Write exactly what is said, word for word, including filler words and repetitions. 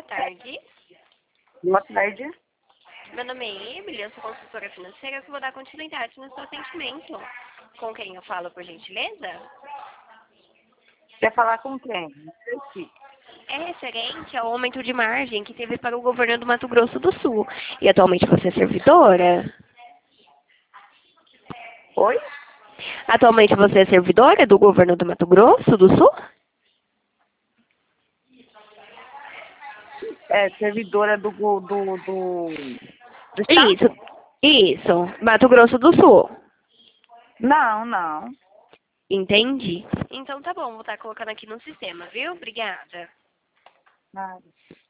tarde. Boa tarde. Meu nome é Emily, eu sou consultora financeira que vou dar continuidade no seu atendimento. Com quem eu falo, por gentileza? Quer falar com quem? Não sei se. É referente ao aumento de margem que teve para o governo do Mato Grosso do Sul. E atualmente você é servidora? Oi? Atualmente você é servidora do governo do Mato Grosso do Sul? É servidora do, do, do, do Isso, estado? isso. Mato Grosso do Sul. Não, não. Entendi. Então tá bom, vou estar colocando aqui no sistema, viu? Obrigada. Nada.